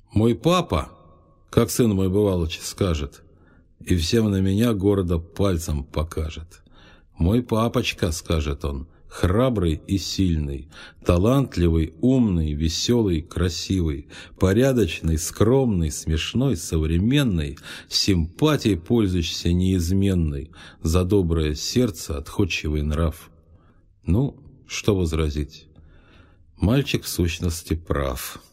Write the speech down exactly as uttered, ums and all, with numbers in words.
Мой папа, как сын мой бывалыч скажет, и всем на меня города пальцем покажет. Мой папочка, скажет он, храбрый и сильный, талантливый, умный, веселый, красивый, порядочный, скромный, смешной, современный, симпатией пользующийся неизменной, за доброе сердце отходчивый нрав. Ну, что возразить? Мальчик в сущности прав.